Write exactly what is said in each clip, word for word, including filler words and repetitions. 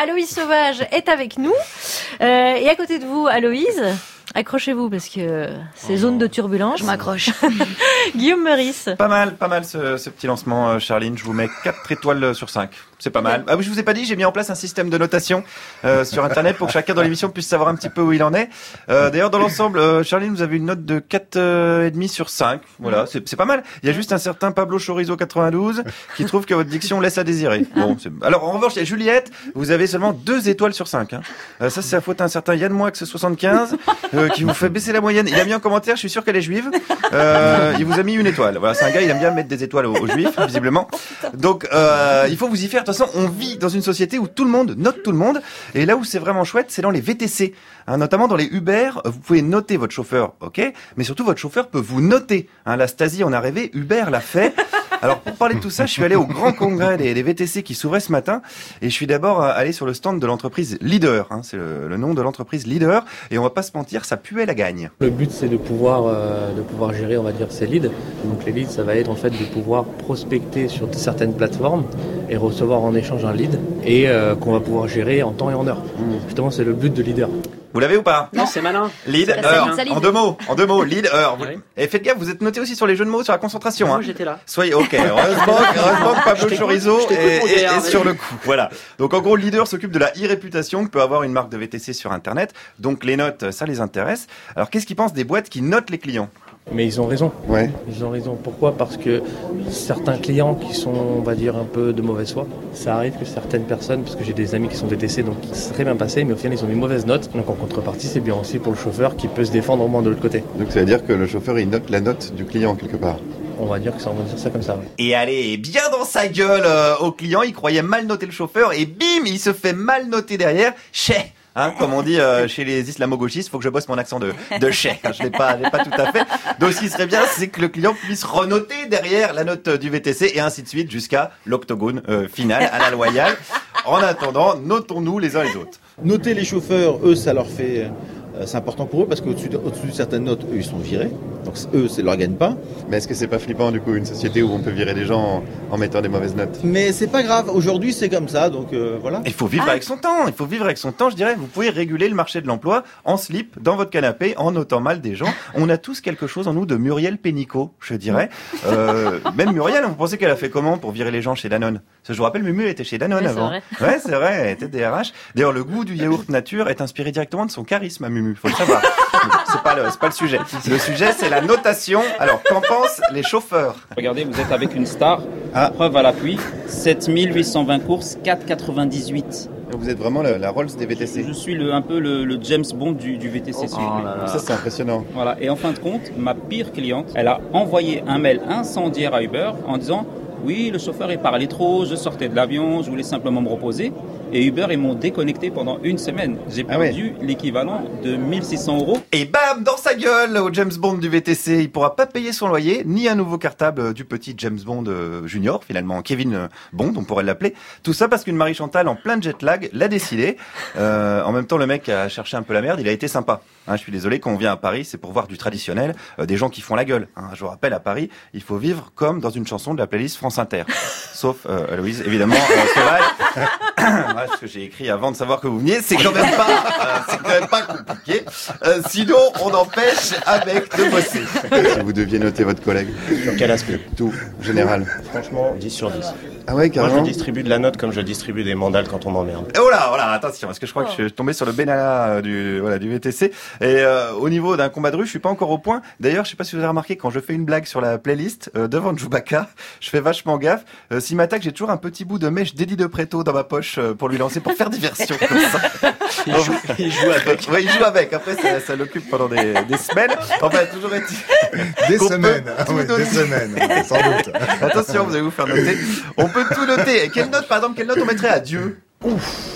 Aloïse Sauvage est avec nous. Euh, et à côté de vous, Aloïse, accrochez-vous parce que c'est zone de turbulence. Je m'accroche. Guillaume Meurice. Pas mal, pas mal ce, ce petit lancement, Charline. Je vous mets quatre étoiles sur cinq. C'est pas mal. Ah oui, je vous ai pas dit, j'ai mis en place un système de notation euh, sur Internet pour que chacun dans l'émission puisse savoir un petit peu où il en est. Euh, d'ailleurs, dans l'ensemble, euh, Charline, vous avez une note de quatre virgule cinq sur cinq. Voilà, c'est, c'est pas mal. Il y a juste un certain Pablo Chorizo quatre-vingt-douze qui trouve que votre diction laisse à désirer. Bon, c'est... Alors, en revanche, il y a Juliette, vous avez seulement deux étoiles sur cinq. Hein. Euh, ça, c'est la faute à un certain Yann Moix soixante-quinze euh, qui vous fait baisser la moyenne. Il a mis en commentaire, je suis sûr qu'elle est juive. Euh, il vous a mis une étoile. Voilà, c'est un gars, il aime bien mettre des étoiles aux, aux juifs, visiblement. Donc, euh, il faut vous y faire. De toute façon, on vit dans une société où tout le monde note tout le monde. Et là où c'est vraiment chouette, c'est dans les V T C. Hein, notamment dans les Uber, vous pouvez noter votre chauffeur, ok, mais surtout votre chauffeur peut vous noter. Hein, la Stasi en a rêvé, Uber l'a fait. Alors pour parler de tout ça, je suis allé au grand congrès des, des V T C qui s'ouvrait ce matin et je suis d'abord allé sur le stand de l'entreprise Leader. Hein, c'est le, le nom de l'entreprise Leader et on va pas se mentir, ça puait la gagne. Le but c'est de pouvoir euh, de pouvoir gérer, on va dire, ces leads. Donc les leads, ça va être en fait de pouvoir prospecter sur certaines plateformes et recevoir en échange un lead et euh, qu'on va pouvoir gérer en temps et en heure. Mmh. Justement, c'est le but de Leader. Vous l'avez ou pas? Non, c'est malin. Lead, heure. En deux mots, en deux mots, lead, heure. Vous... Oui. Et faites gaffe, vous êtes noté aussi sur les jeux de mots, sur la concentration. Moi, hein. j'étais là. Soyez, ok. Heureusement, heureusement que Pablo Chorizo est, est, est sur le coup. Voilà. Donc, en gros, Leader s'occupe de la e-réputation que peut avoir une marque de V T C sur Internet. Donc, les notes, ça les intéresse. Alors, qu'est-ce qu'ils pensent des boîtes qui notent les clients? Mais ils ont raison. Ouais. Ils ont raison. Pourquoi ? Parce que certains clients qui sont, on va dire, un peu de mauvaise foi, ça arrive que certaines personnes, parce que j'ai des amis qui sont V T C, donc qui se très bien passé, mais au final ils ont des mauvaises notes. Donc en contrepartie, c'est bien aussi pour le chauffeur qui peut se défendre au moins de l'autre côté. Donc ça veut dire que le chauffeur il note la note du client quelque part. On va dire que ça, on va dire ça comme ça. Ouais. Et allez, bien dans sa gueule euh, au client, il croyait mal noter le chauffeur et bim, il se fait mal noter derrière. Chais. Hein, comme on dit euh, chez les islamo-gauchistes, faut que je bosse mon accent de de chais. Je l'ai pas, je l'ai pas tout à fait. Donc, ce qui serait bien, c'est que le client puisse renoter derrière la note du V T C et ainsi de suite jusqu'à l'octogone euh, final à la loyale. En attendant, notons-nous les uns les autres. Noter les chauffeurs, eux, ça leur fait, euh, c'est important pour eux parce qu'au-dessus de, au-dessus de certaines notes, eux, ils sont virés. Donc eux, ça leur gagne pas. Mais est-ce que c'est pas flippant du coup une société où on peut virer des gens en, en mettant des mauvaises notes? Mais c'est pas grave. Aujourd'hui, c'est comme ça, donc euh, voilà. Il faut vivre ah. avec son temps. Il faut vivre avec son temps. Je dirais, vous pouvez réguler le marché de l'emploi en slip dans votre canapé, en notant mal des gens. On a tous quelque chose en nous de Muriel Pénicaud, je dirais. Euh, même Muriel, vous pensez qu'elle a fait comment pour virer les gens chez Danone? Parce que je vous rappelle, Mumu était chez Danone oui, avant. C'est vrai. Ouais, c'est vrai. Elle était D R H. D'ailleurs, le goût du yaourt nature est inspiré directement de son charisme à Mumu. Faut le savoir. C'est pas le, c'est pas le sujet. Le sujet, c'est la notation. Alors, qu'en pensent les chauffeurs? Regardez, vous êtes avec une star. Ah. Preuve à l'appui. sept mille huit cent vingt courses, quatre virgule quatre-vingt-dix-huit. Vous êtes vraiment la, la Rolls des V T C. Je suis le, un peu le, le James Bond du, du V T C. Oh, oh là là. Ça, c'est impressionnant. Voilà. Et en fin de compte, ma pire cliente, elle a envoyé un mail incendiaire à Uber en disant « Oui, le chauffeur, il parlait trop, je sortais de l'avion, je voulais simplement me reposer. » Et Uber, ils m'ont déconnecté pendant une semaine. J'ai perdu ah ouais. l'équivalent de mille six cents euros. Et bam, dans sa gueule, au James Bond du V T C. Il pourra pas payer son loyer, ni un nouveau cartable du petit James Bond junior, finalement, Kevin Bond, on pourrait l'appeler. Tout ça parce qu'une Marie Chantal en plein jet lag l'a décidé. Euh, en même temps, le mec a cherché un peu la merde, il a été sympa. Hein, je suis désolé, quand on vient à Paris, c'est pour voir du traditionnel, euh, des gens qui font la gueule. Hein, je vous rappelle, à Paris, il faut vivre comme dans une chanson de la playlist France Inter. Sauf, euh, Aloïse, évidemment, euh, Sauvage. Ouais, ce que j'ai écrit avant de savoir que vous veniez, c'est quand même pas, euh, c'est quand même pas compliqué. Euh, sinon, on empêche avec de bosser. Si vous deviez noter votre collègue. Sur quel aspect? Tout, général. Franchement, dix sur dix. Ah ouais, carrément. Moi, je distribue de la note comme je distribue des mandales quand on m'emmerde. Oh là, oh là, attention, parce que je crois oh. que je suis tombé sur le Benalla du, voilà, du V T C. Et euh, au niveau d'un combat de rue, je suis pas encore au point. D'ailleurs, je sais pas si vous avez remarqué, quand je fais une blague sur la playlist euh, devant Chewbacca, je fais vachement gaffe. Euh, S'il m'attaque, j'ai toujours un petit bout de mèche d'Eddie de Préto dans ma poche euh, pour lui lancer, pour faire diversion comme ça. Il joue, il joue avec. Ouais, il joue avec. Après, ça, ça l'occupe pendant des, des semaines. Enfin, toujours est des semaines. Ah oui, des semaines, sans doute. Attention, vous allez vous faire noter. On peut tout noter. Quelle note, par exemple, quelle note on mettrait à Dieu? Ouf.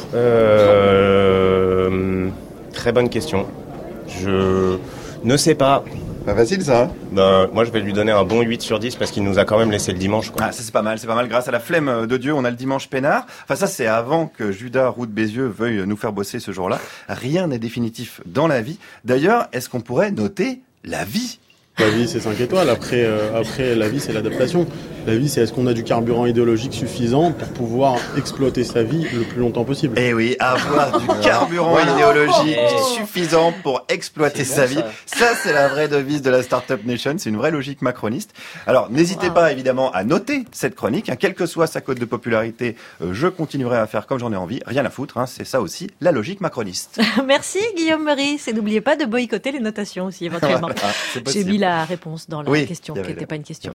Euh, très bonne question. Je ne sais pas. Pas facile ça hein ben, moi je vais lui donner un bon huit sur dix parce qu'il nous a quand même laissé le dimanche quoi. Ah ça c'est pas mal, c'est pas mal, grâce à la flemme de Dieu on a le dimanche peinard. Enfin ça c'est avant que Judas Roux de Bézieux veuille nous faire bosser ce jour-là. Rien n'est définitif dans la vie. D'ailleurs, est-ce qu'on pourrait noter la vie? La vie c'est cinq étoiles, après, euh, après la vie c'est l'adaptation. La vie, c'est est-ce qu'on a du carburant idéologique suffisant pour pouvoir exploiter sa vie le plus longtemps possible. Eh oui, avoir du carburant Voilà. idéologique Oh. suffisant pour exploiter C'est sa bon, vie. ça. Ça, c'est la vraie devise de la Startup Nation. C'est une vraie logique macroniste. Alors, n'hésitez Wow. pas, évidemment, à noter cette chronique. Hein, quelle que soit sa cote de popularité, euh, je continuerai à faire comme j'en ai envie. Rien à foutre. Hein, c'est ça aussi, la logique macroniste. Merci Guillaume Meurice. Et n'oubliez pas de boycotter les notations aussi éventuellement. Ah, c'est J'ai possible. mis la réponse dans la Oui, question il y qui avait n'était la- pas une question.